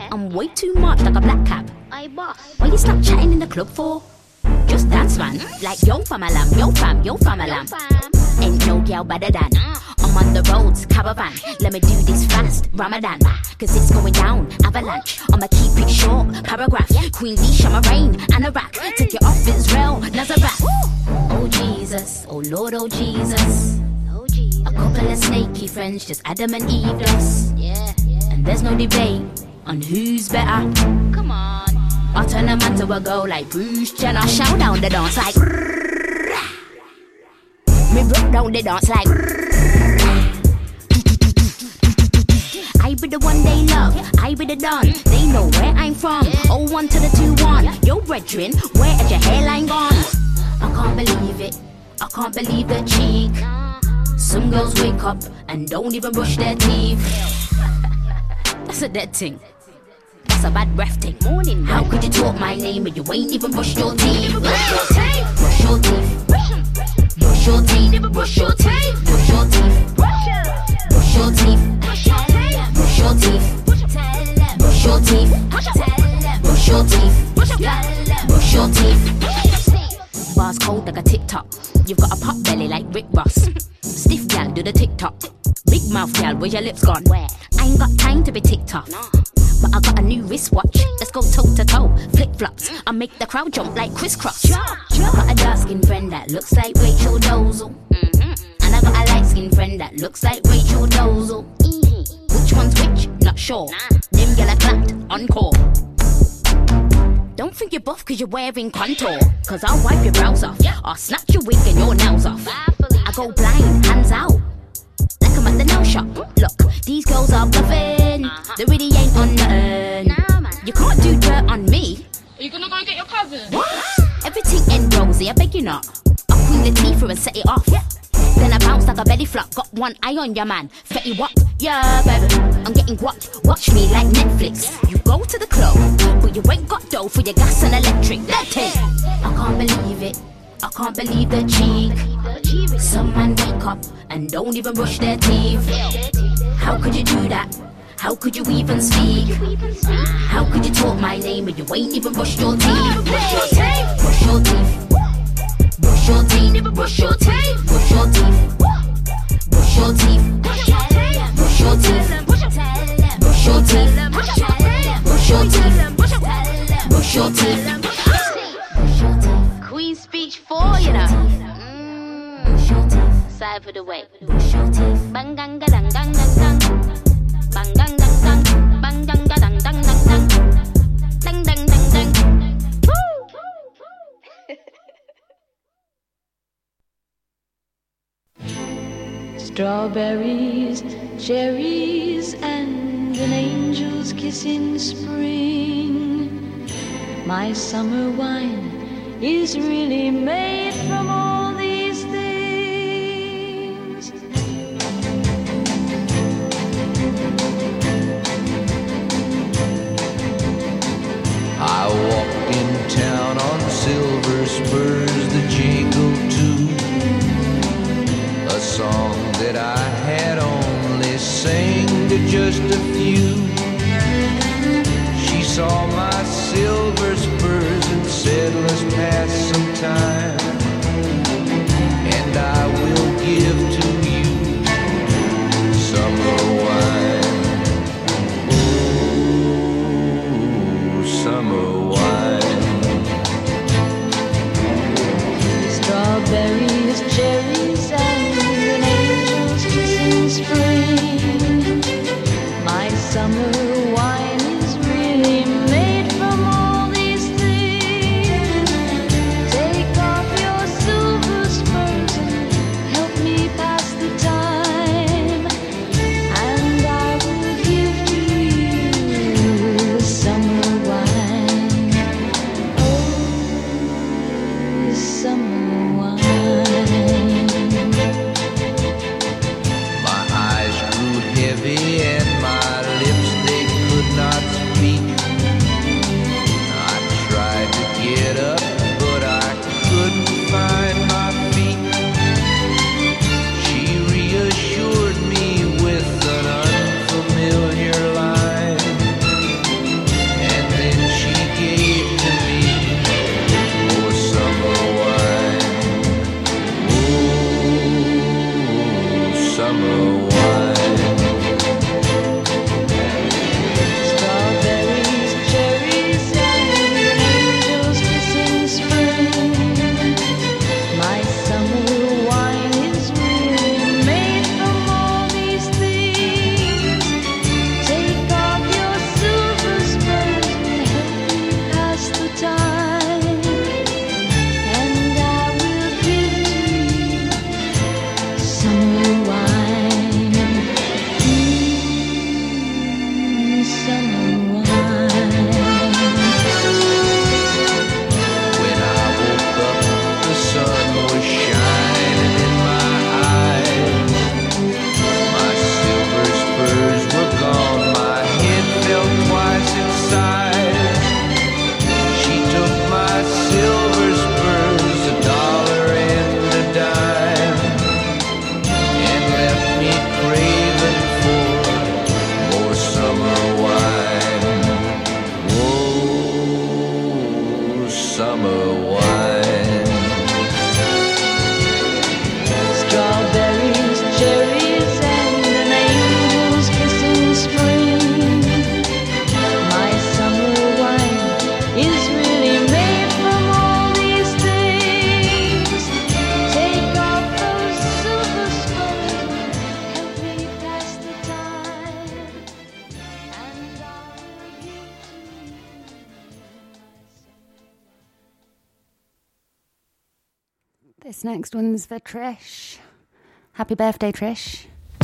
I'm way too much like a black cab. I boss. Why you stop chatting in the club for? Just dance, man. Like yo fam alam, yo fam alam. Ain't no girl better than. I'm on the roads, caravan. Let me do this fast, Ramadan. Cause it's going down, avalanche. I'ma keep it short, paragraph. Queen Lisha, Marraine, Anorak. Take it off Israel, Nazareth. Oh Jesus, oh Lord, oh Jesus. Oh Jesus. A couple of snaky friends, just Adam and Eve does. Yeah. And there's no debate on who's better. Come on. I turn a man to a girl like Bruce Jenner. Shout down the dance like me broke down the dance like I be the one they love, I be the done. They know where I'm from. 01 to the 21. Yo brethren, where is your hairline gone? I can't believe it, I can't believe the cheek. Some girls wake up and don't even brush their teeth. That's a dead thing. That's a bad breath thing. Morning. How could you talk my name but you ain't even brushed your teeth? Brush your teeth. Brush your teeth. Brush your teeth. Brush your teeth. Brush your teeth. Brush your teeth. Brush your teeth. Brush your teeth. Brush your teeth. Brush your teeth. Bars cold like a TikTok. You've got a pot belly like Rick Ross. Stiff gal, do the TikTok. Big mouth gal, where's your lips gone? Where? I ain't got time to be TikTok. But I got a new wristwatch. Let's go toe to toe, flip flops. I make the crowd jump like crisscross. Got a dark skinned friend that looks like Rachel Dolezal. And I got a light skinned friend that looks like Rachel Dolezal. Which one's which? Not sure. Them gyal are clapped, encore. Don't think you're buff cause you're wearing contour. Cause I'll wipe your brows off. I'll snatch your wig and your nails off. I go blind, hands out. Like I'm at the nail shop. Look, these girls are bluffing. They really ain't on nothing. You can't do dirt on me. Are you gonna go and get your cousin? What? Everything end rosy, I beg you not. I'll queen Latifah and set it off. Then I bounce like a belly flop. Got one eye on your man. Fetty what? Yeah, baby. I'm getting guapped. Watch me like Netflix. You go to the club, but you ain't got dough for your gas and electric. Let it. I can't believe it. I can't believe the cheek. Some man wake up and don't even brush their teeth. How could you do that? How could you even speak? How could you talk my name and you ain't even brushed your teeth? Brush your teeth. Brush your teeth. Brush your teeth. Brush your teeth. Brush your teeth. Brush your teeth. Brush your teeth. Brush your teeth. Brush your teeth. Brush your teeth. Queen speech 4, you know. Side for the way. Bang gang gang gang gang gang. Bang gang gang gang. Bang gang gang gang gang gang. Dang dang dang dang. Strawberries, cherries, and an angel's kiss in spring. My summer wine is really made from all these things. I walked in town on silver spurs that jingle too. A song that I had only sang to just a few. She saw my silver spurs and said, let's pass some time. And I will give to you summer wine. Oh, summer wine. Strawberries, cherries, and an angel's kiss in spring. My summer wine is really made from all these things. Take off your silver spurs and help me pass the time, and I will give to you summer wine. This next one's for Trish. Happy birthday, Trish.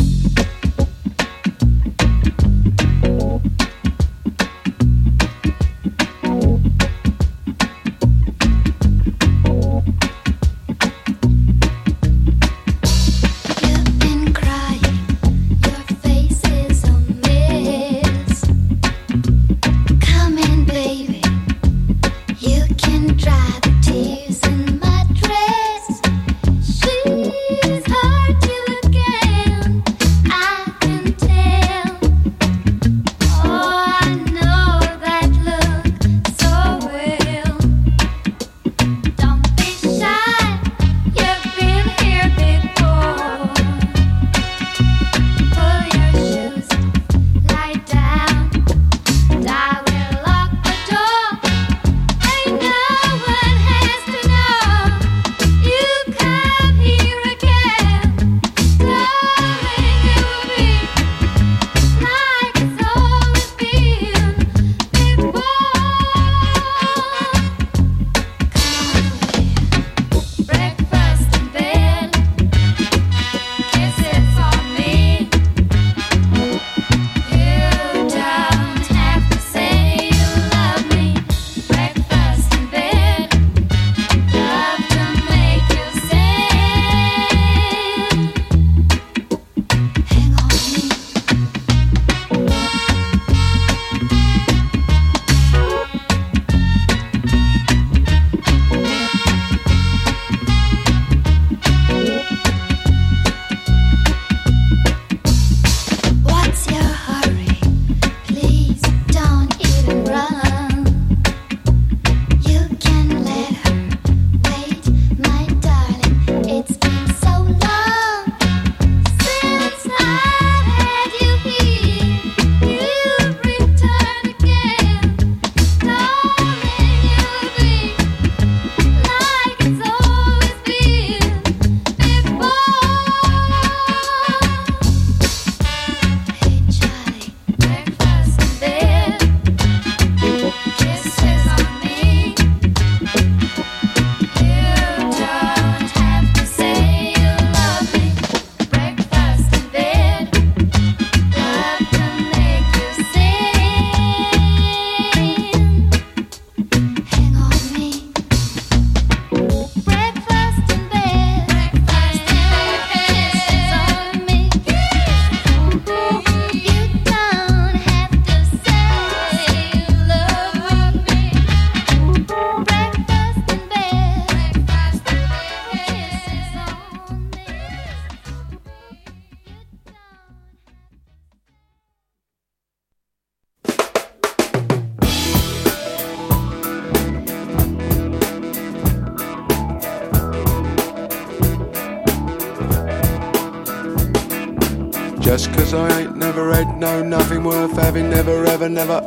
Just 'cause I ain't never had no nothing worth having, never ever, never,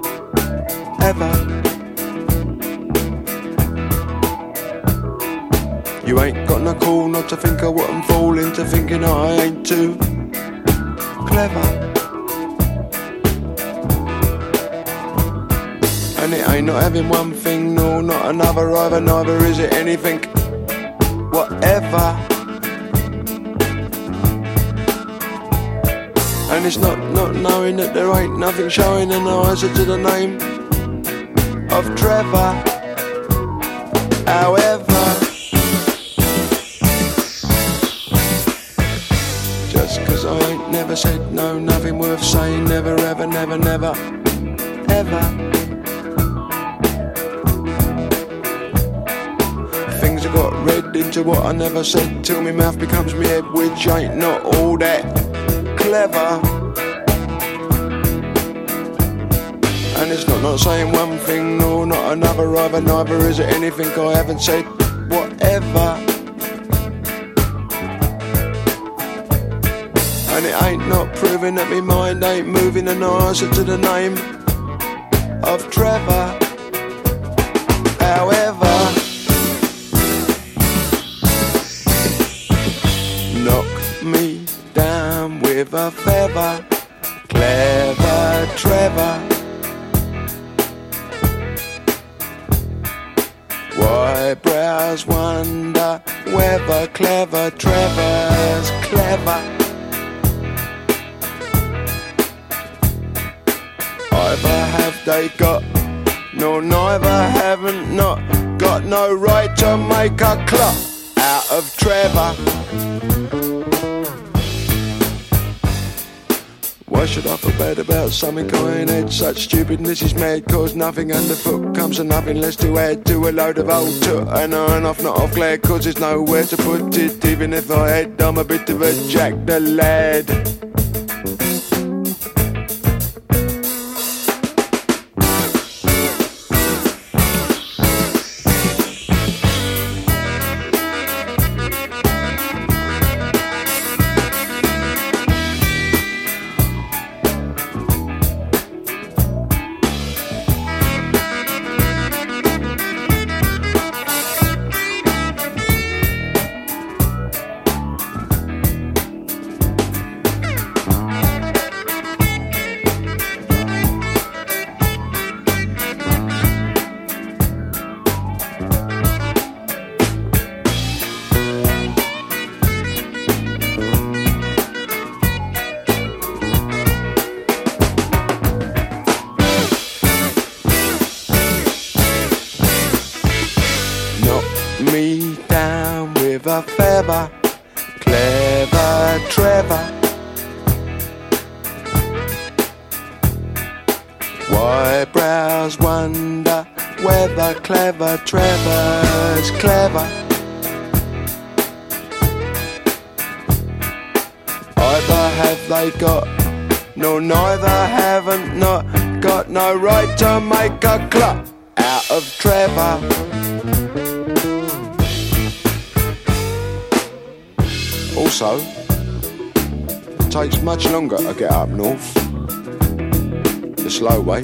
ever. You ain't got no call not to think of what I'm falling to, thinking I ain't too clever. And it ain't not having one thing, no, not another either, neither is it anything, whatever. And it's not knowing that there ain't nothing showing in the eyes to the name of Trevor. However, just 'cause I ain't never said no, nothing worth saying, never ever, never, never, ever. Things I got read into what I never said till my mouth becomes me head, which ain't not all that clever. And it's not saying one thing, no, not another either, neither is it anything I haven't said, whatever. And it ain't not proving that me mind ain't moving an answer to the name of Trevor. However, knock me down with a feather, clever Trevor. Why Eyebrows wonder whether clever Trevor's clever. Either have they got, nor neither haven't not got no right to make a clock out of Trevor. Why should I feel bad about something I ain't had? Such stupidness is mad, cause nothing underfoot comes to nothing less to add to a load of old toot. And on off, not off glad, cause there's nowhere to put it. Even if I had, I'm a bit of a Jack the Lad. Me down with a feather, clever Trevor. White brows wonder whether clever Trevor's clever. Either have they got, nor neither haven't not got no right to make a clock out of Trevor. Also, it takes much longer to get up north, the slow way.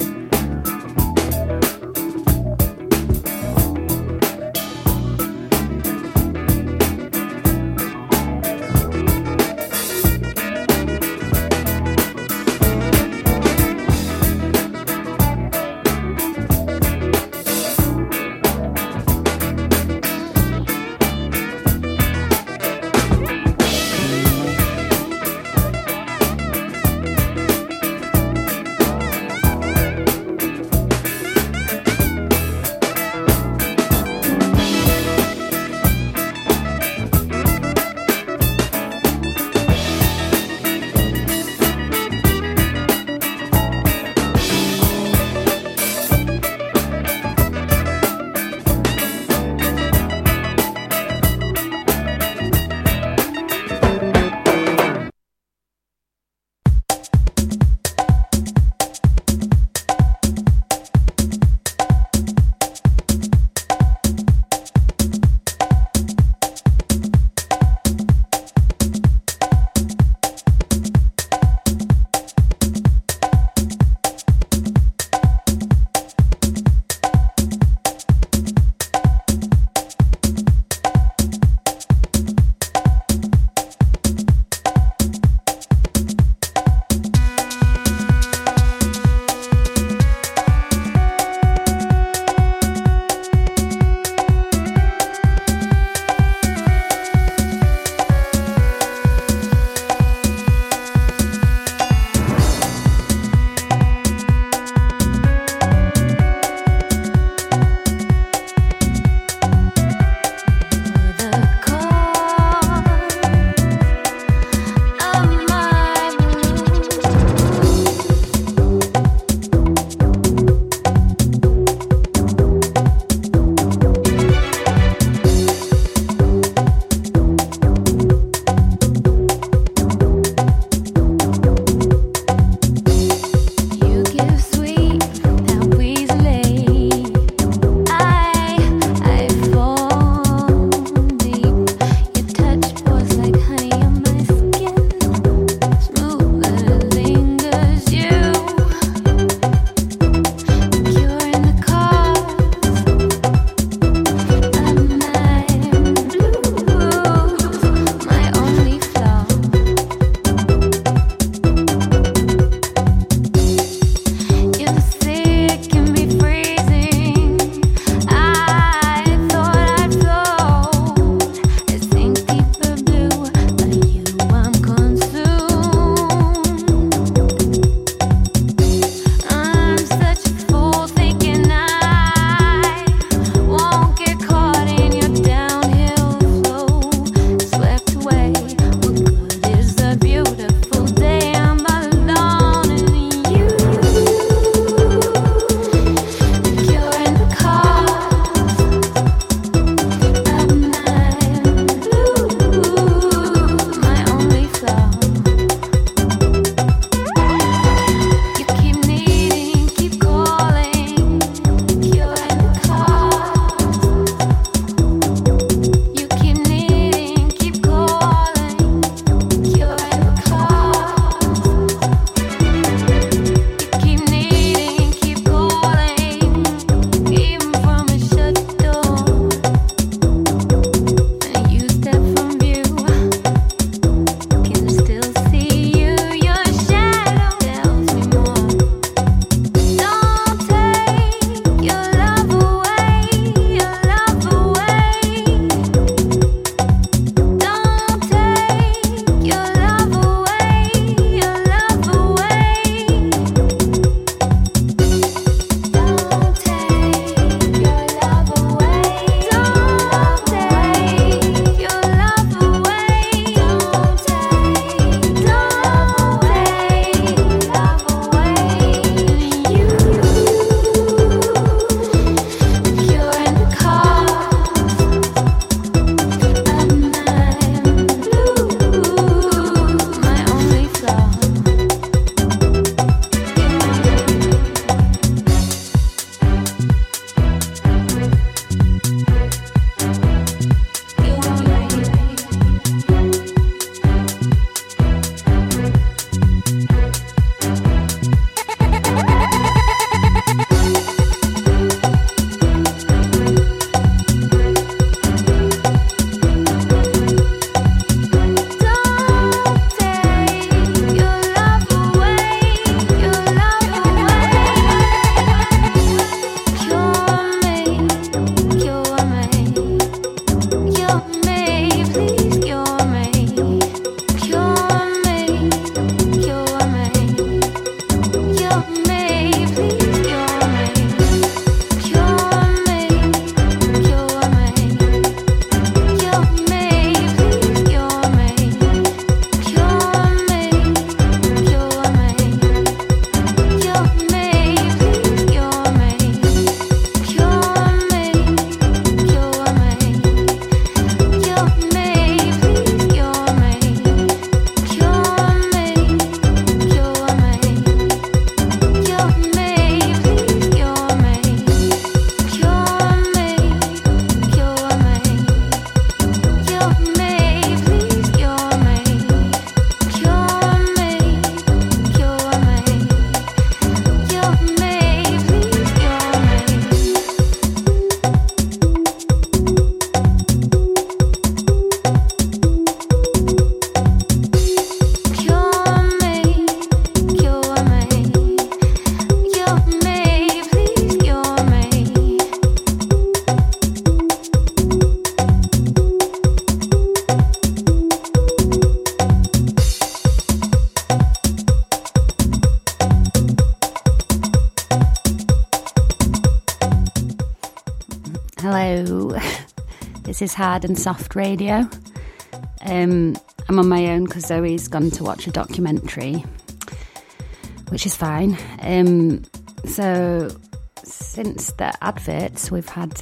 Hello, this is Hard and Soft Radio. I'm on my own because Zoe's gone to watch a documentary, which is fine. So since the adverts, we've had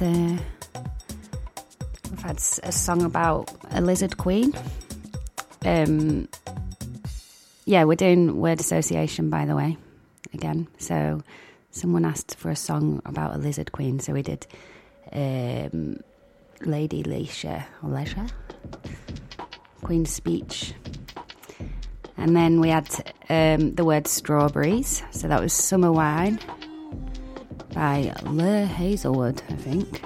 a song about a lizard queen. Yeah, we're doing word association, by the way, again. So someone asked for a song about a lizard queen, so we did Lady Leisure, Queen's Speech. And then we had the word strawberries, so that was Summer Wine by Le Hazelwood, I think.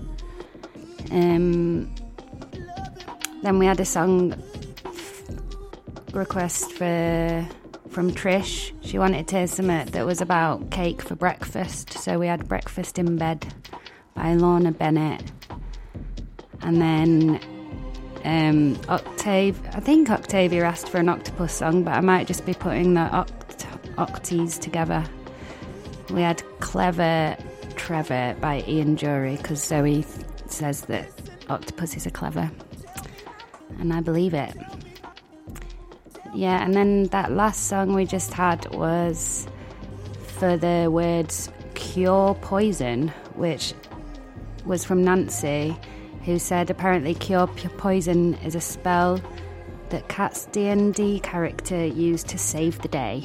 Then we had a song request from Trish. She wanted to hear something that was about cake for breakfast, so we had Breakfast in Bed by Lorna Bennett. And then I think Octavia asked for an octopus song, but I might just be putting the octies together. We had Clever Trevor by Ian Jury, because Zoe says that octopuses are clever, and I believe it. Yeah, and then that last song we just had was for the words cure poison, which was from Nancy, who said apparently cure poison is a spell that Kat's D&D character used to save the day.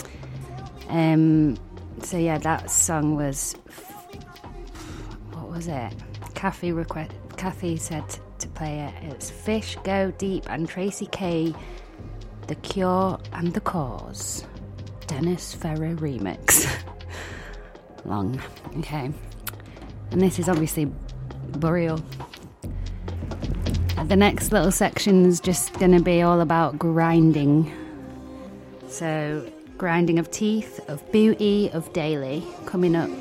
So yeah, that song was, what was it? Kathy said to play it. It's Fish Go Deep and Tracy K, The Cure and the Cause, Dennis Ferrer remix. Long. Okay. And this is obviously Burial. The next little section's just going to be all about grinding. So, grinding of teeth, of booty, of daily, coming up.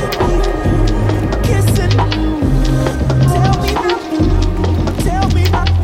Tell me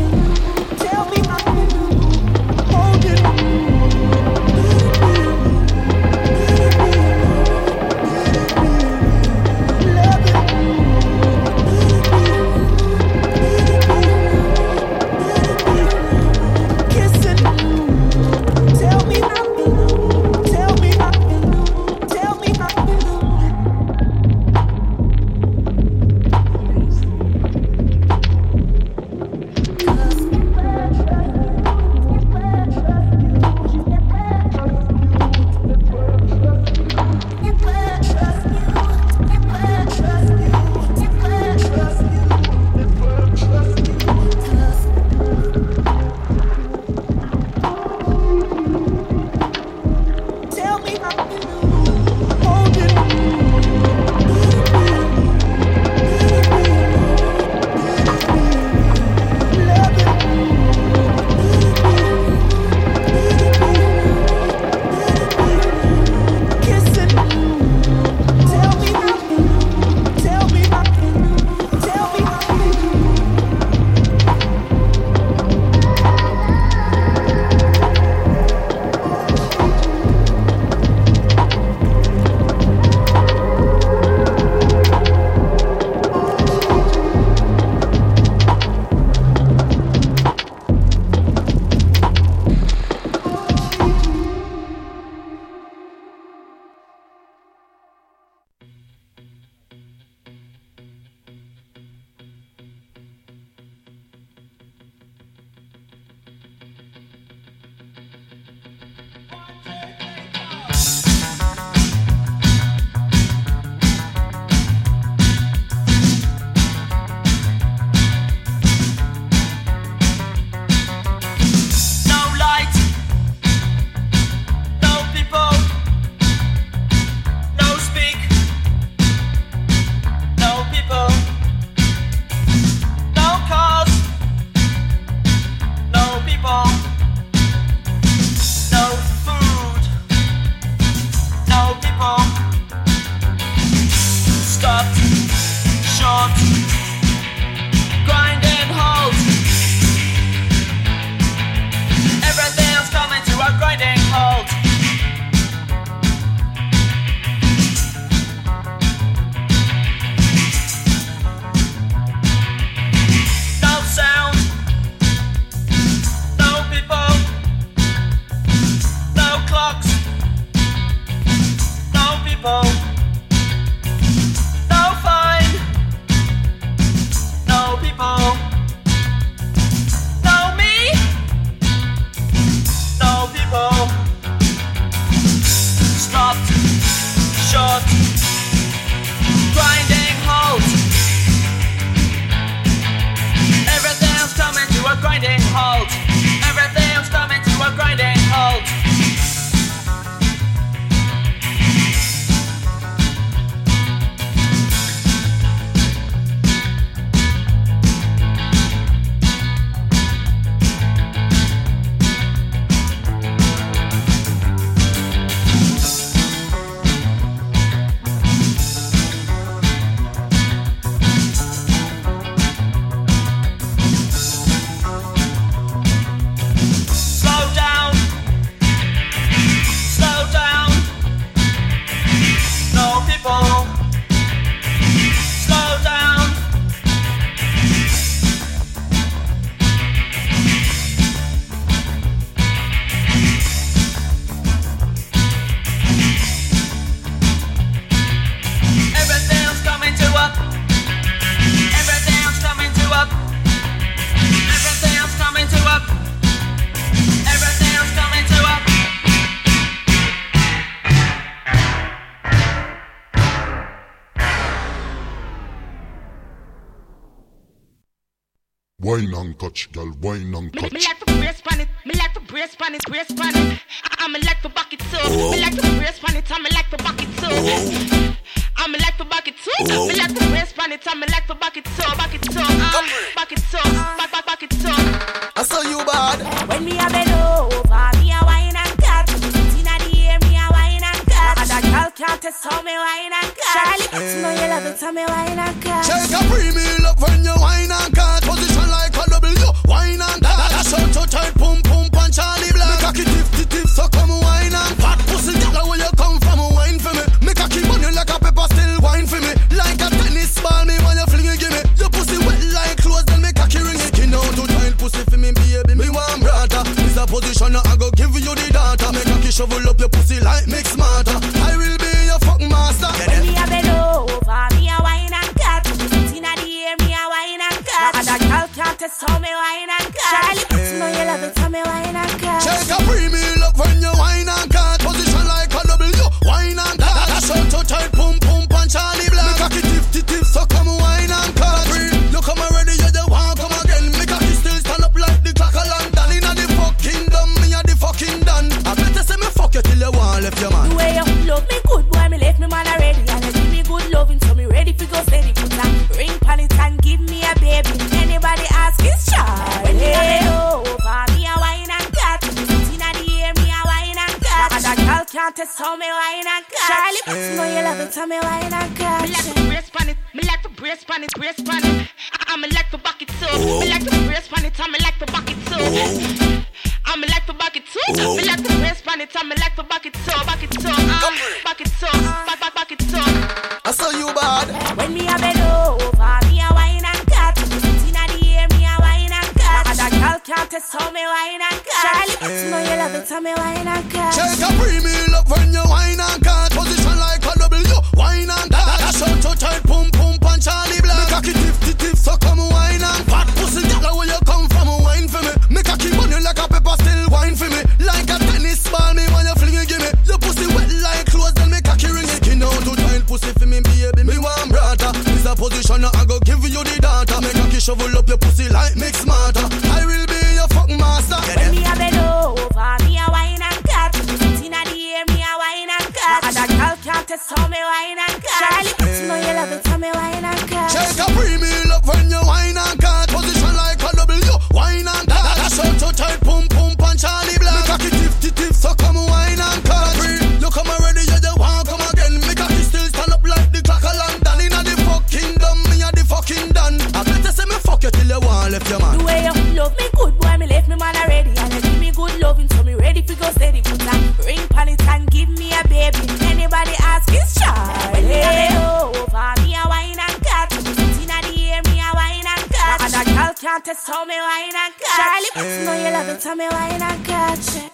Wine and catch, girl, wine and catch. Me like to brace pan it, me like to brace pan it, brace pan it. I'm like to back it too. Me like to brace pan it, I'm like to back it too. I'm like to back it too. Me like to brace pan it, I'm like to back it too, back it too, back it too, back it too. I saw you bad. When me a bend over, me a wine and catch. Inna the air, me a wine and catch. And that girl can't test how me wine and catch. Charlie, you know you love it, how me wine and catch. Shake a premium up when you wine and catch. Position like a W, wine and catch. That's how to tight, pum pum punch Charlie Black. Make a kid tip, so come wine and fat pussy. Girl, where you come from, wine for me. Make a keep on you like a pepper, still wine for me. Like a tennis ball, me when you fling it, give me. Your pussy wet like clothes, then make a key ring it. Skin out to tight pussy for me, baby. Me want brother. This a position, I go give you the data. Make a key shovel up your pussy like mix smarter. I will be your fuck master. When me a bend over, me a wine and catch. Inna the air, me a wine and catch. And that girl can't test how me wine and catch. Charlie, you know you love it, how me wine and catch. Shake a premium up when you wine and catch. Position like a W, wine and catch. That's how to tight, pum pum punch Charlie Black. Make a key tip, so come wine and catch. You come already, you just want come again. Make a key still stand up like the clock of London. Inna the fucking dumb, me a the fucking done. I better say me fuck you till you want left your man. The way you love me good, boy, me left me man already. And you give me good loving, so me ready for go steady. Put a ring pan it and give me a baby. Anybody ask is Charlie. When me a bend over, me a wine and catch. Inna the air, me a wine and catch. And that girl can't test how me wine and catch. Charlie, you know you love it, how me wine and catch. Me like to brace pan it, me like to brace pan it, brace pan it. I'm like to back it too. Me like to brace pan it, I'm like to back it too. I'm like to back it too. Me like to brace pan it, I'm like to back it too, back it too, back it too, back it too. I saw you bad. When me a bend over, me a wine and catch. Inna the air, me a wine and catch. And that girl can't test how me wine and catch. Charlie, you know you love it, how me wine and catch. Shake a premium up when you wine and catch. Position like a W, wine and catch. That's how to tight, pum pum punch Charlie Black. Make a key tip, so come wine and fat pussy. Girl, where you come from, wine for me. Make a keep on you like a pepper, still wine for me. Like a tennis ball, me when you fling it, give me. Your pussy wet like clothes, then make a key ring it. Skin out to tight pussy for me, baby. Me want brother. This a position, I go give you the data. Make a key shovel up your pussy like mix smarter. I will be your fuck master. When me a bend over, me a wine and catch. Inna the air, me a wine and catch. And that girl can't test how me wine and catch. Charlie, you know you love it, how me wine and catch. Shake a premium up when you wine and catch. Position like a W, wine and catch. That's how to tight, pum pum punch Charlie Black. Make a key tip, so come wine and catch. You come already, you just want come again. Make a key still stand up like the clock of London. Inna the fucking dumb, me a the fucking done. I better say me fuck you till you want left your man. The way you love me good, boy, me left me man already. And you give me good loving, so me ready for go steady. Put a ring pan it and give me a baby. Anybody ask is Charlie. When me a bend over, me a wine and catch. Inna the air, me a wine and catch. And that girl can't test how me wine and catch. Charlie, you know you love it, how me wine and catch.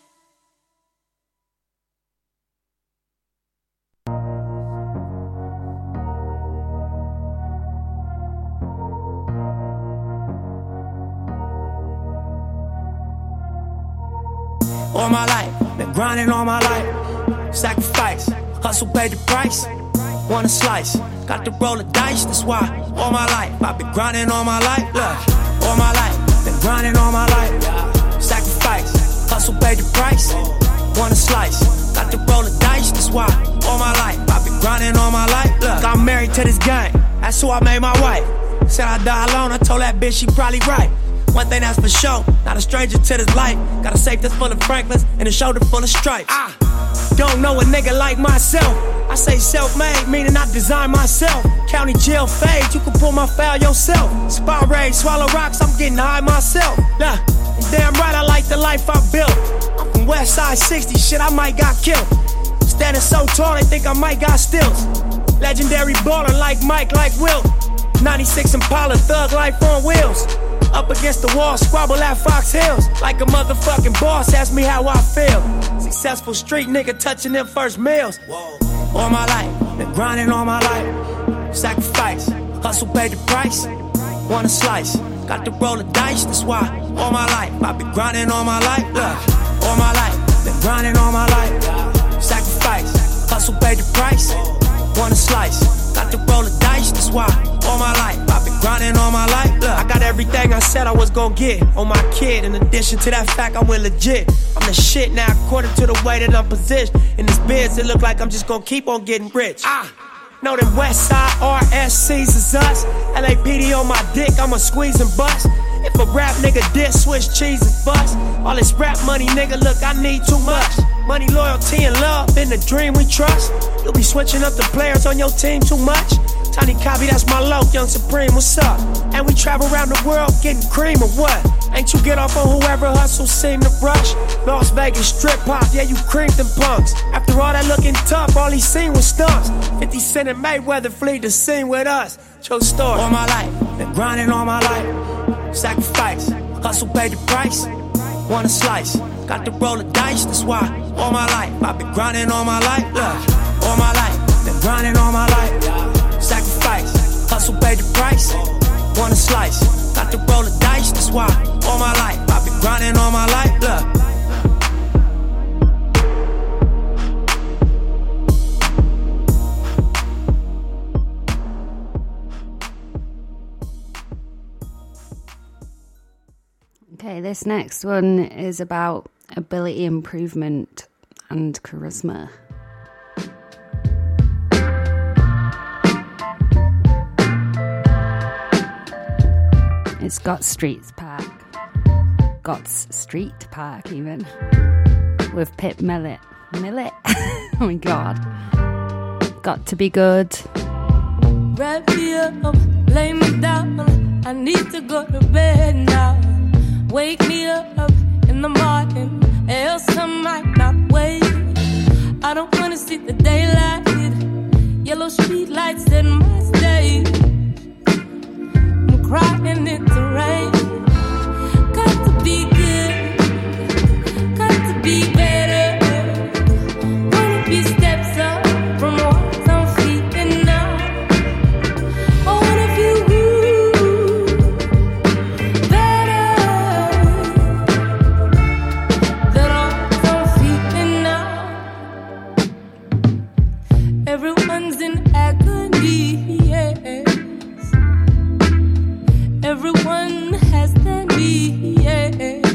All my life, been grinding all my life. Sacrifice, hustle paid the price. Want a slice, got to roll the dice, that's why. All my life, I've been grinding all my life. Look, all my life, been grinding all my life. Sacrifice, hustle paid the price. Want a slice, got to roll the dice, that's why. All my life, I've been grinding all my life. Look, I'm married to this game, that's who I made my wife. Said I die alone, I told that bitch she probably right. One thing that's for sure, not a stranger to this life. Got a safe that's full of Franklins and a shoulder full of stripes. I don't know a nigga like myself. I say self-made, meaning I design myself. County jail fade, you can pull my foul yourself. Spy raid, swallow rocks, I'm getting high myself. Nah, damn right I like the life I built. I'm from West Side 60, shit I might got killed. Standing so tall, they think I might got stills. Legendary baller like Mike, like Wilt. 96 Impala, thug life on wheels. Up against the wall, squabble at Fox Hills. Like a motherfucking boss, ask me how I feel. Successful street nigga touching them first meals. All my life, been grinding all my life. Sacrifice, hustle paid the price. Want a slice, got to roll the dice, that's why. All my life, I've been grinding all my life. Look, all my life, been grinding all my life. Sacrifice, hustle paid the price. Want a slice, got to roll the dice, that's why. All my life, I've been grinding all my life. Look, I got every everything I said I was gonna get on my kid. In addition to that fact, I went legit. I'm the shit now, according to the way that I'm positioned. In this biz, it look like I'm just gonna keep on getting rich. Know them Westside RSCs is us. LAPD on my dick, I'ma squeeze and bust. If a rap nigga diss, switch cheese and bust. All this rap money, nigga, look, I need too much. Money, loyalty, and love, in the dream we trust. You'll be switching up the players on your team too much. Tiny Copy, that's my low, Young Supreme, what's up? And we travel around the world getting cream or what? Ain't you get off on whoever hustles seem to rush? Las Vegas strip pop, yeah, you creamed them punks. After all that looking tough, all he seen was stunts. 50 Cent and Mayweather flee the scene with us. True story. All my life, been grinding all my life. Sacrifice, hustle paid the price. Want a slice, got to roll the dice, that's why. All my life, I've been grinding all my life. Look, all my life, been grinding all my life. Sacrifice, hustle paid the price. Want a slice, got to roll the dice, that's why. All my life, I've been grinding all my life. Look. Okay, this next one is about ability improvement and charisma. It's Got Street Park. Gott's Street Park, even. With Pip Millet. Millet? Oh my god. Got to be good. Wrap me up, lay me down. I need to go to bed now. Wake me up in the morning, else I might not wait. I don't wanna see the daylight. Yellow street lights in my stage. I'm crying in the rain. Got to be good, got to be better. Wanna be steps up from what I'm feeling now. I wanna feel everyone's in agony, yes. Everyone has their needs.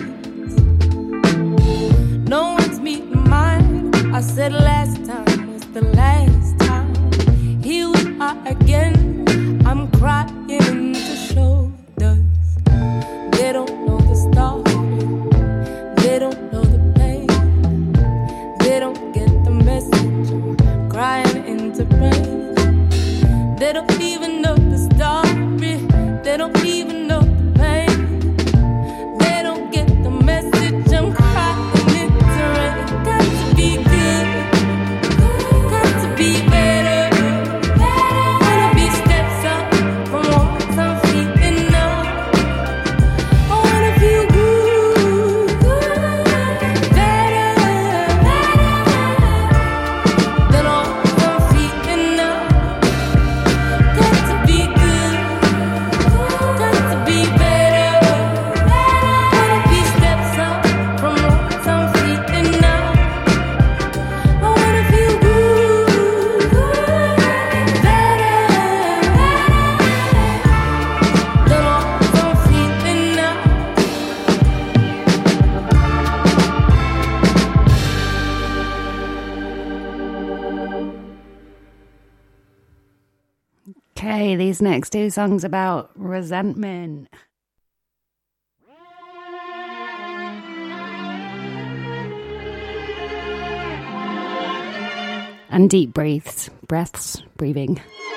No one's meeting mine. I said last time was the last time. Here we are again. I'm crying in the shoulders. They don't know the story. They don't know the pain. They don't get the message. I'm crying into rain. They don't even know the story. They don't even know the pain. They don't get the message. I'm crying into rain. Got to be good, got to be better. Wanna be steps up from what I'm feeling now. I wanna feel good, better than all I'm feeling now. Got to be good, got to be better. Wanna be steps up from what I'm feeling now. I wanna feel good, better than all I'm feeling now. Okay, these next two songs about resentment. And deep breaths, breathing.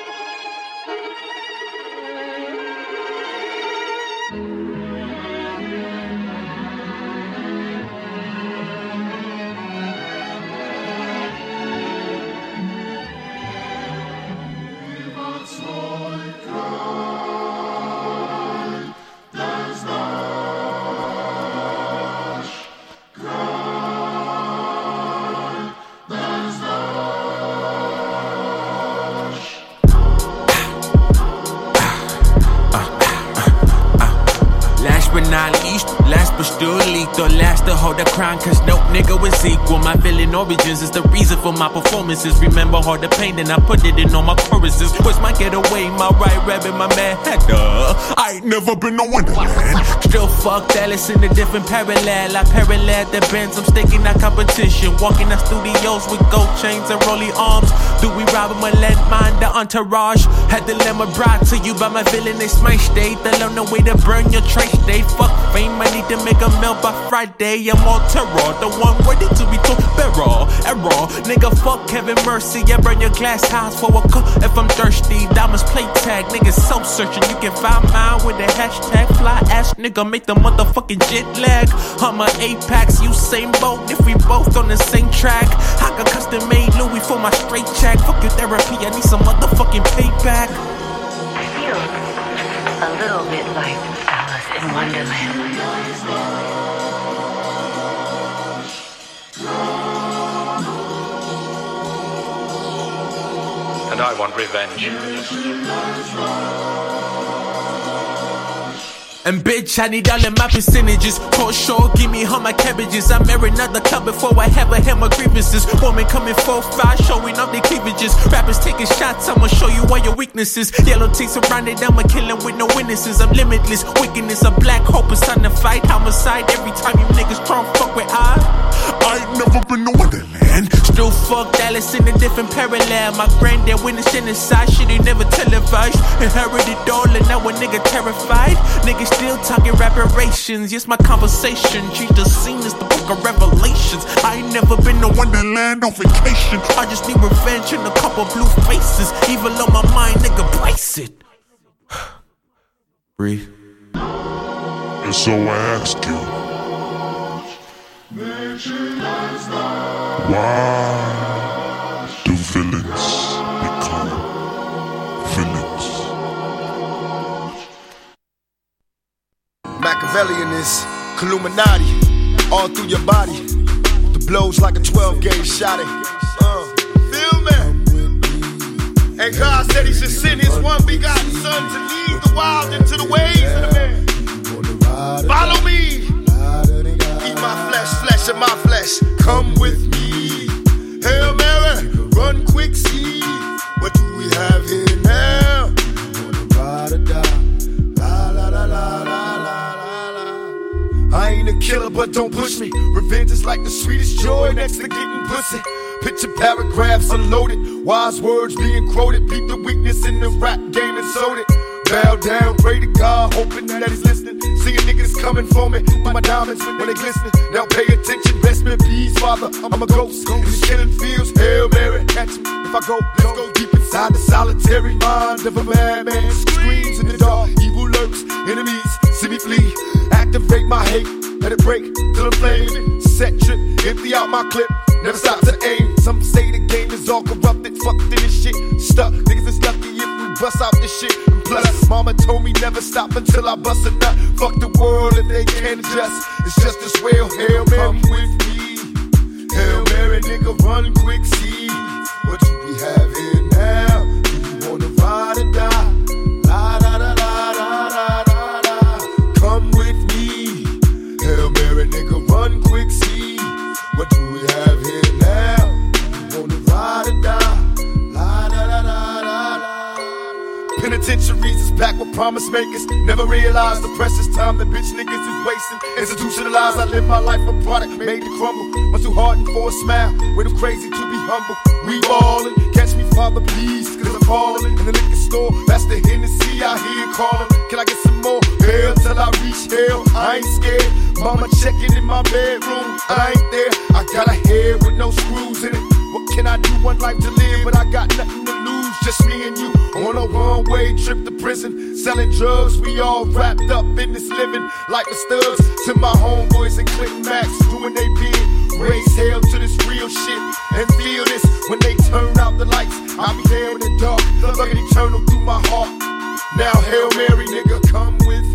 Last but still lethal, last to hold the crown, cause no nigga was equal. My villain origins is the reason for my performances. Remember all the pain, then I put it in all my choruses. Was my getaway, my right rap and my man Hector. I ain't never been no wonderland. Still fuck Dallas in a different parallel. I parallel the bands, I'm staking that competition. Walking the studios with gold chains and rolling arms. Do we rob them or let mine the entourage? Had the lemon brought to you by my villain, they smash day. They learn the way to burn your trace day. Fuck fame, I need to make a meal by Friday. I'm on terror, the one ready to be told barrel. Error, nigga, fuck Kevin Mercy. I burn your glass house for a cup if I'm thirsty. Diamonds play tag, niggas so searching. You can find mine with the hashtag fly ass nigga. Make the motherfucking jet lag. I'm a Apex, you same boat. If we both on the same track, I got custom made Louis for my straight check. Fuck your therapy, I need some motherfucking payback. Feels a little bit like Alice in Wonderland. And I want revenge. And bitch, I need all of my percentages. For sure, give me all my cabbages. I marry another club before I have a hammer grievances. Woman coming 4-5, showing off their cleavages. Rappers taking shots, I'ma show you all your weaknesses. Yellow teeth surrounded, I'm a killing with no witnesses. I'm limitless, wickedness, a black hope is on the fight. Homicide every time you niggas try to fuck with I ain't never been no wonderland. Still fuck Dallas in a different parallel. My granddad witnessed genocide, shit he never televised. Inherited all and now a nigga terrified. Niggas still talking reparations. Yes, my conversation changed the scene as the book of Revelations. I ain't never been to Wonderland on vacation. I just need revenge and a couple blue faces. Evil on my mind, nigga, brace it. Breathe. And so I ask you, why do villains become villains? Machiavellian is Illuminati all through your body. The blows like a 12-gauge shot. Feel me? And God said he should send his one begotten son to lead the wild into the ways of the man. Follow me. Eat my flesh, flesh of my flesh. Come with me. Hail Mary, run quick, see. What do we have here now? You wanna ride or die? La la la la la la la. I ain't a killer, but don't push me. Revenge is like the sweetest joy next to getting pussy. Picture paragraphs unloaded, wise words being quoted. Beat the weakness in the rap game and sold it. Bow down, pray to God, hoping that he's listening. Seeing niggas coming for me, my diamonds when they glistening. Now pay attention, rest in peace, Father. I'm a ghost in these killing fields. Hail Mary, catch me if I go. Let's go deep inside the solitary mind of a madman. Screams in the dark, evil lurks, enemies see me flee. Activate my hate, let it break till I'm flaming. Set trip, empty out my clip, never stop to aim. Some say the game is all corrupted, fucked in this shit. Stuck, niggas is lucky if we bust out this shit. And plus, mama told me never stop until I bust a nut. Fuck the world if they can't adjust. It's just as well. Hail Mary, come with me. Hail Mary, nigga, run quick, see. What do we have here now? Do you wanna ride or die? La da da da da da da da. Come with me. Hail Mary, nigga, run quick, see. What do we have here now? Do you wanna ride or die? La da da da da da. Penitentiaries is packed with promise makers. Never realized the precious time that bitch niggas is wasting. Institutionalized, I live my life a product made to crumble. Much too hardened for a smile, way too crazy to be humble. We ballin', catch me, Father, please, cause I'm falling. In the liquor store, that's the Hennessy I hear calling. Can I get some more? Hell till I reach hell, I ain't scared. Mama checking in my bedroom, I ain't there. I got a head with no screws in it. What can I do? One life to live, but I got nothing to lose. Just me and you on a one-way trip to prison. Selling drugs, we all wrapped up in this living. Like the studs to my homeboys and Click Max, doing they bid. Raise hell to this real shit and feel this when they turn out the lights. I'll be there in the dark, looking eternal through my heart. Now Hail Mary, nigga, come with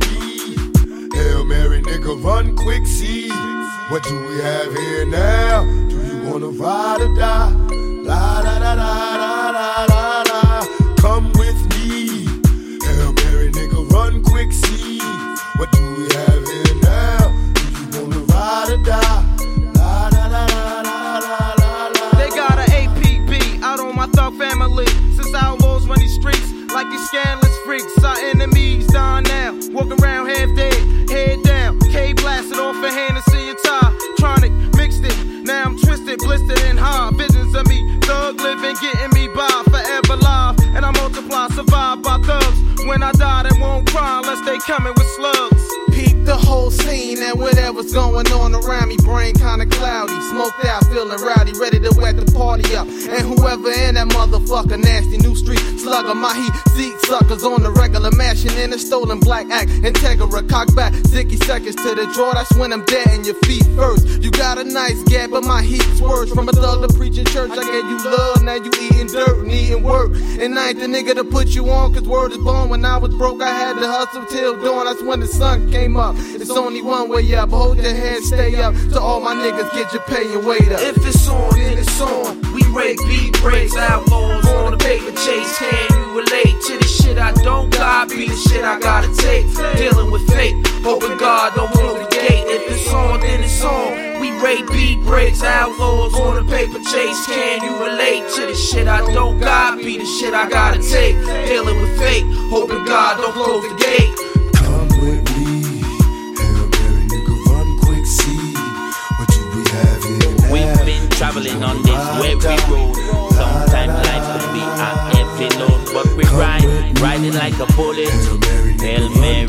me. Hail Mary, nigga, run quick, see. What do we have here now? Do you wanna ride or die? La da da da da da da da. Come with me. Hail Mary, nigga, run quick, see. What do we have here now? Do you wanna ride or die? La da da da da da da. They got an APB out on my thug family. Since outlaws run these streets like these scandalous freaks. Our enemies dying now. don't cry unless they coming with slugs. Peep the whole scene and whatever's going on around me. Brain kinda cloudy, smoked out, feeling rowdy, ready to wet the party up. And whoever in that motherfucker, nasty new street slugger, my heat seat suckers on the regular, mashing in a stolen black act. Integra, cock back, 60 seconds to the draw. That's when I'm dead in your feet first. You got a nice gap, but my heat's worse. From a thug to preaching church, I gave you love, now you eating dirt, needing work. And I ain't the nigga to put you on, cause word is born. When I was broke, I had to hustle till dawn. That's when the sun came up. It's only one way up, hold your head, stay up. To all my niggas, get your pay and wait up. If it's on, then it's on. We rake beat breaks, outlaws on the paper chase. Can you relate to the shit I don't got? Be the shit I gotta take. Dealing with fate, hoping God don't close the gate. If it's on, then it's on. We rake beat breaks, outlaws on the paper chase. Can you relate to the shit I don't got? Be the shit I gotta take. Dealing with fate, hoping God don't close the gate. Come with me, Hail Mary, nigga, run quick, see what you be having. We've been traveling on this weary road. Sometimes life can be a heavy load, but we riding like a bullet. Hail Mary,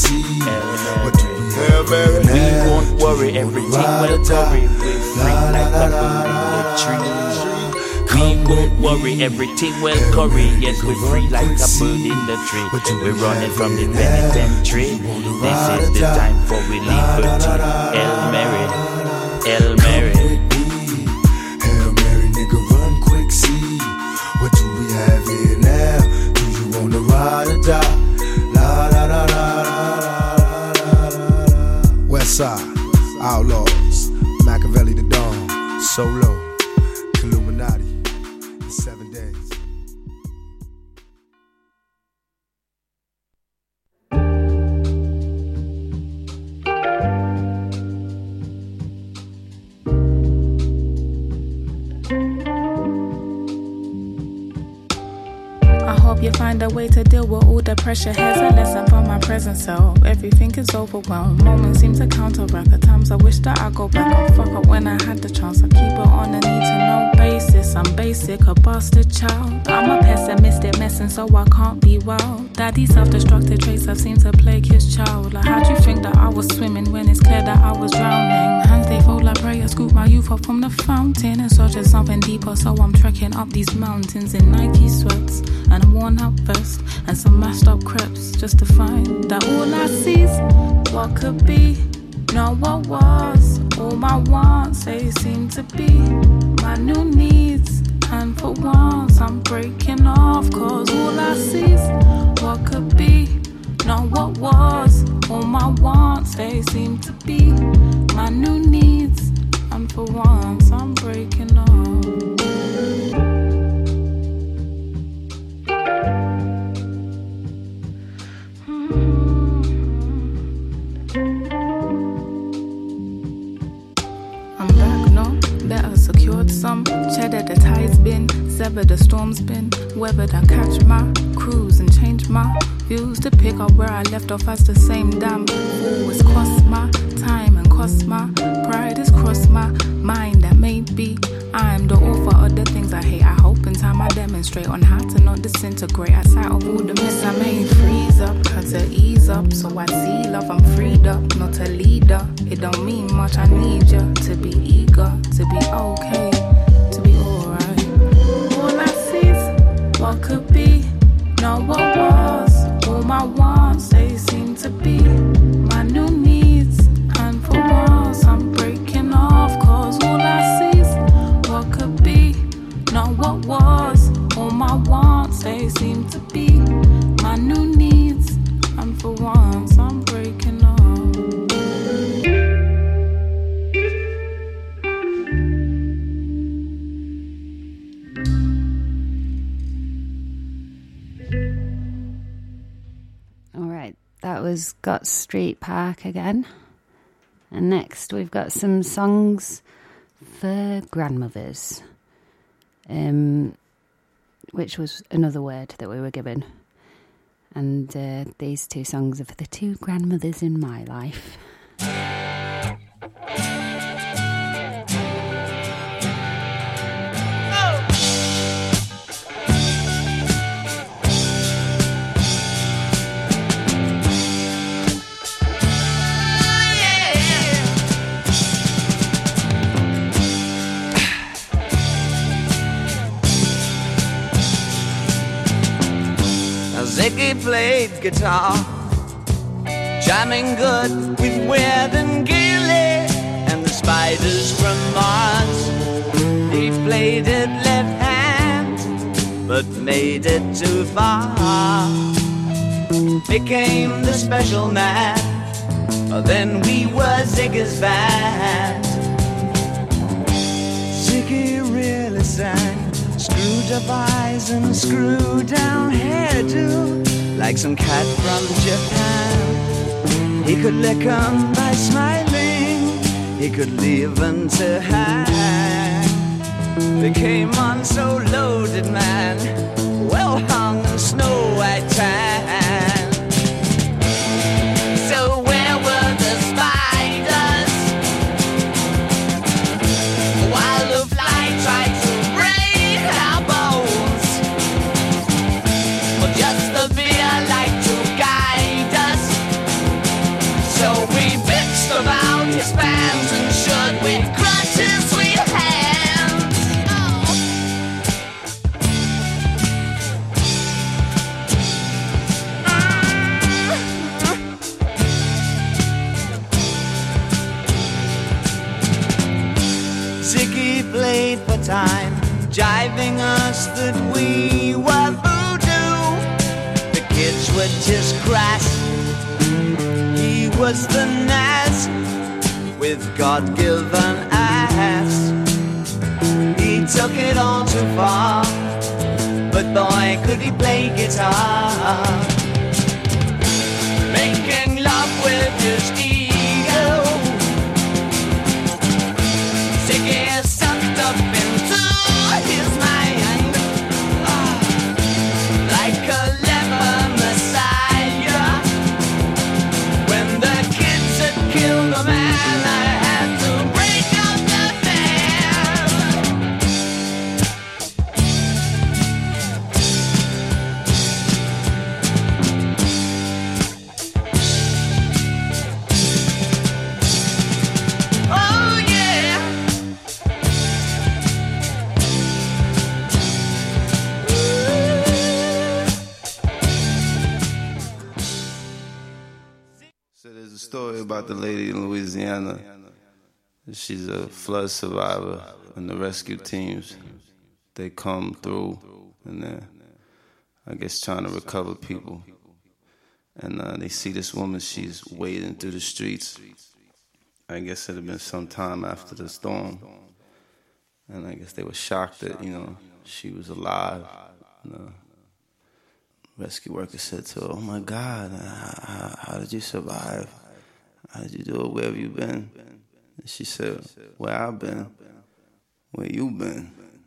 Hail Mary. We won't worry, everything will worry. We're free like a bird in the tree. We won't worry, everything will curry. Yes, we're free like a bird in the tree. We're running from the penitentiary. This is the time for we liberty. Hail Mary, Hail Mary. Hail Mary, nigga, run quick, see what do we have here now? Do you wanna ride or die? La la la la la la la. Westside, Outlaws, Machiavelli the Dawn, Solo, Illuminati, the 7 days. You find a way to deal with all the pressure. Here's a lesson for my present self. Everything is overwhelmed. Moments seem to counteract. At times I wish that I go back and fuck up when I had the chance. I keep it on a need-to-know basis. I'm basic, a bastard child. I'm a pessimistic mess and so I can't be wild. Daddy's self-destructive traits have seemed to plague his child. Like how'd you think that I was swimming when it's clear that I was drowning? Hands they fold like prayer, scoop my youth up from the fountain. In search of something deeper, so I'm trekking up these mountains in Nike sweats and a worn out vest and some mashed up crepes, just to find that all I see's what could be, not what was. All my wants, they seem to be my new needs, and for once I'm breaking off, cause all I see's what could be, not what was. All my wants, they seem to be my new needs, and for once I'm breaking off. Secured some cheddar, the tide's been severed, the storm's been weathered. I catch my cruise and change my views to pick up where I left off as the same damn fool. It's cost my time and cost my pride. It's crossed my mind that maybe I'm the author of the things I hate. I hope in time I demonstrate on how to not disintegrate. I sight of all the mess I made, freeze up, cut to ease up. So I see love, I'm freed up, not a leader. It don't mean much, I need you to be eager, to be okay, to be alright. All I see's what could be, not what was. All my wants, they seem to be my new needs, and for once I'm breaking off, cause all I see's what could be, not what was. All my wants, they seem to be my new needs, and for once I'm breaking off. That was Got Street Park again. And next we've got some songs for grandmothers, which was another word that we were given. And these two songs are for the two grandmothers in my life. played guitar, jamming good with Weird and Gilly and the Spiders from Mars. He played it left hand, but made it too far. Became the special man, then we were Ziggy's band. Ziggy really sang, screwed up eyes and screwed down hairdo, like some cat from Japan. He could lick 'em by smiling, he could leave 'em to hang. They came on so loaded, man, well hung in snow white tan. So where were the spiders while the fly tried to break our bones? But just the beer like to guide us. So we bitched about his pants and should we crush his sweet hands. Ziggy played for time, jiving us that we were voodoo. The kids were just crass, he was the Nas with God-given ass. He took it all too far, but boy could he play guitar. Making love with his ego, Ziggy sucked up into his mind, like a leper messiah. When the kids had killed the man, I had to break up the band. Oh yeah. So there's a story about the lady in Louisiana. She's a flood survivor, and the rescue teams, they come through, and they're, I guess, trying to recover people. And they see this woman, she's wading through the streets. I guess it had been some time after the storm. And I guess they were shocked that, she was alive. And, rescue worker said to her, "Oh my God, how did you survive? How did you do it? Where have you been?" And she said, "Where I've been? Where you been?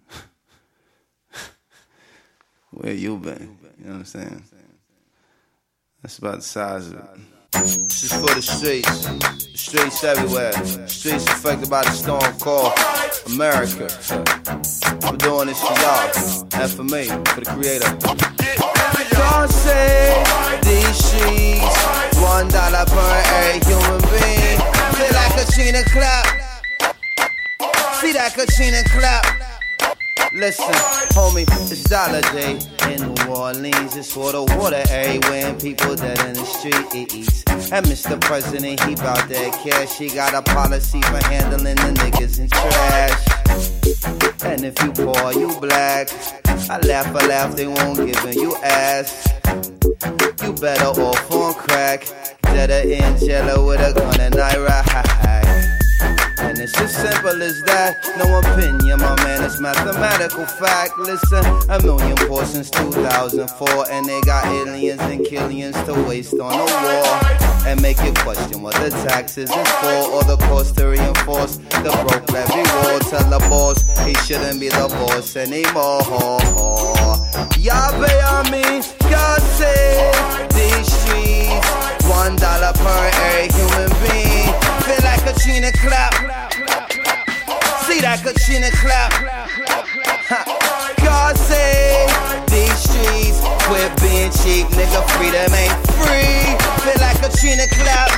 Where you been?" You know what I'm saying? That's about the size of it. This is for the streets. Streets everywhere. Streets affected by the storm called America. I'm doing this for y'all and for me, for the creator. God save these streets, $1 per every human being. Feel like a Katrina clap. See that Katrina clap. Listen, homie, it's Dollar Day in New Orleans. It's for the water, when people dead in the streets. And Mr. President, he bout that cash. He got a policy for handling the niggas in trash. And if you poor, you black, I laugh, they won't give you ass. You better off on crack, deader in jello with a gun and I ride. And it's as simple as that, no opinion, my man, it's mathematical fact. Listen, 1 million portions 2004, and they got aliens and killions to waste on the war. And make you question what the taxes is for, or the cost to reinforce the broke levy war. Tell the boss he shouldn't be the boss anymore. Y'all pay on me, God save these streets, $1 per every human being. Feel like Katrina clap. See that Katrina clap. God save these streets. Quit being cheap, nigga. Freedom ain't free. Feel like Katrina clap.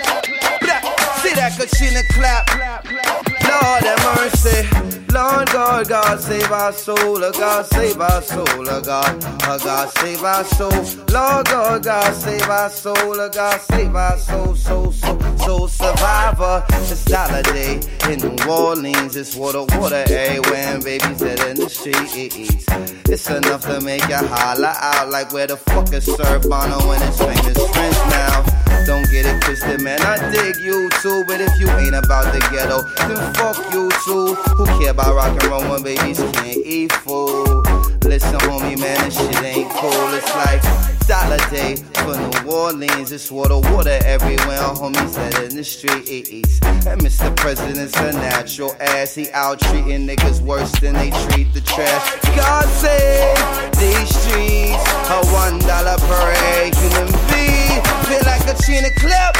See that Katrina clap. Lord have mercy. Lord God God, God save our soul, God save our soul, God save our soul. Lord God, God save our soul, God save our soul, soul survivor. It's dollar day in New Orleans, it's water, ayy, when babies dead in the streets. It's enough to make you holler out like where the fuck is Sir Bono and his famous French now. Don't get it twisted, man, I dig you too, but if you ain't about the ghetto, then fuck you too. Who care about rock and roll when babies can't eat food? Listen, homie, man, this shit ain't cool. It's like dollar day for New Orleans. It's water everywhere. Homies dead in the streets. And Mr. President's a natural ass. He out treating niggas worse than they treat the trash. God save these streets. A $1 per egg human being. Feel like a Katrina clip.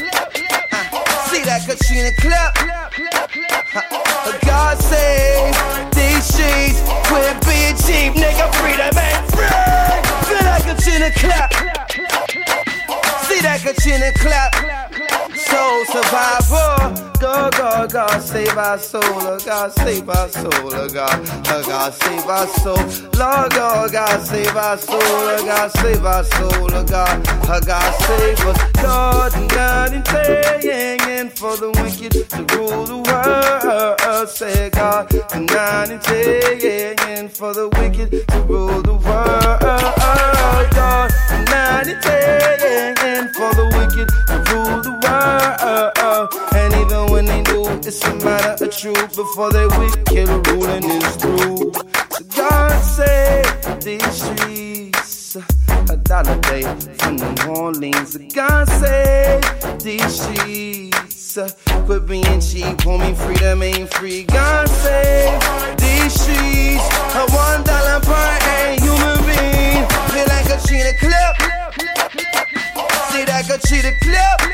See that Katrina clip. God save these streets. Quit being cheap, nigga. Freedom ain't free. Feel like Katrina clap. See that Katrina clap. Soul survivor. God, God, God save our soul. God save our soul. God save our soul. Lord God, God save our soul. God save our soul. God save us. God, God in praying for the wicked to rule the world. Say God, God in praying for the wicked to rule the world. God, God in praying for the wicked to rule the world. And even when they do, it's a matter of truth. Before they wicked, ruling is through. So God save these streets. A dollar day from New Orleans. God save these streets. Quit being cheap, homie. Freedom ain't free. God save these streets. A $1 per human being. Feel like a cheetah clip. See that Katrina clip.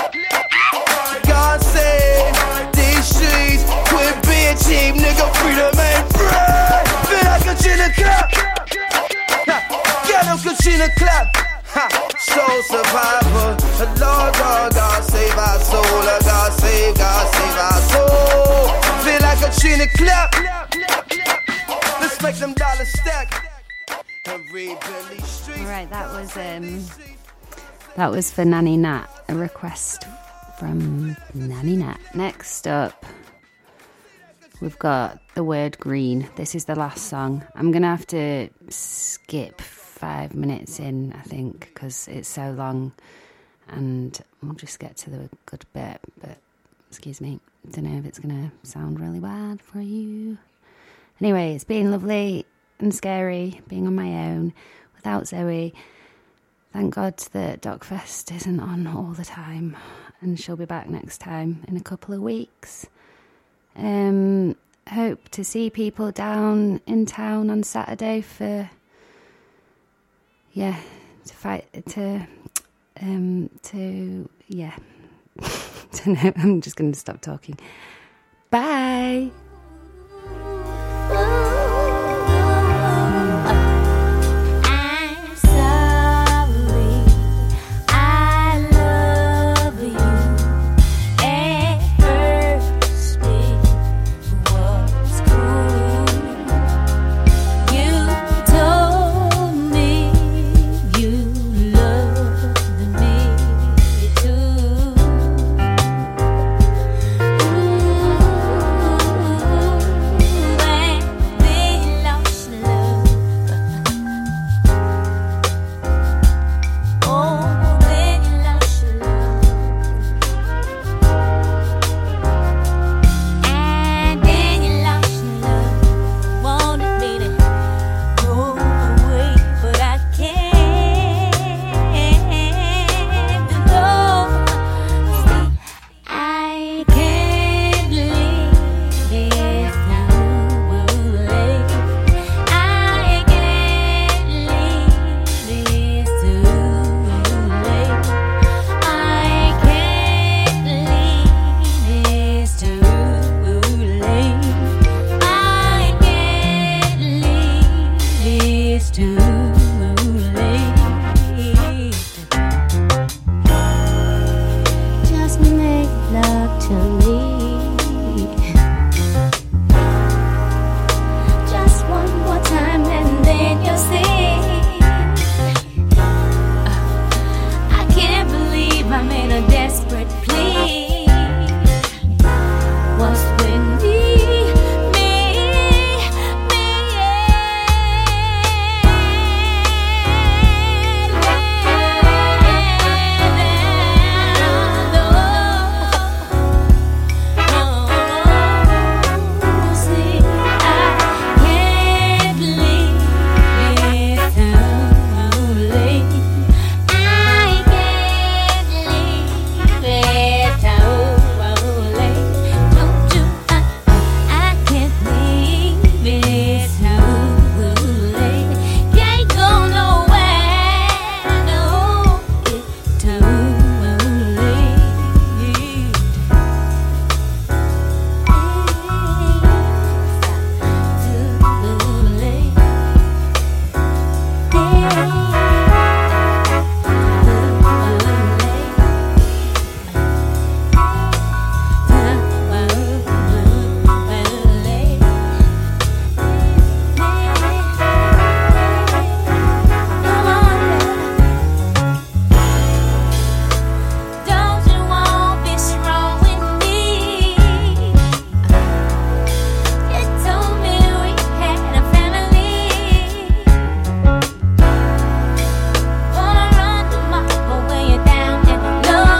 God save these streets. Quit being cheap, nigga. Freedom ain't free. Feel like Katrina clap. Get him Katrina clap. Soul survivor. Lord God, God save our soul. God save our soul. Feel like Katrina clap. Let's make them dollars stack. Alright, that was for Nanny Nat, a request from Nanny Nat. Next up, we've got The Word Green. This is the last song. I'm going to have to skip 5 minutes in, I think, because it's so long, and we'll just get to the good bit, but, excuse me, I don't know if it's going to sound really bad for you. Anyway, it's been lovely and scary being on my own without Zoe. Thank God that DocFest isn't on all the time, and she'll be back next time in a couple of weeks. Hope to see people down in town on Saturday for to fight to I'm just going to stop talking. Bye.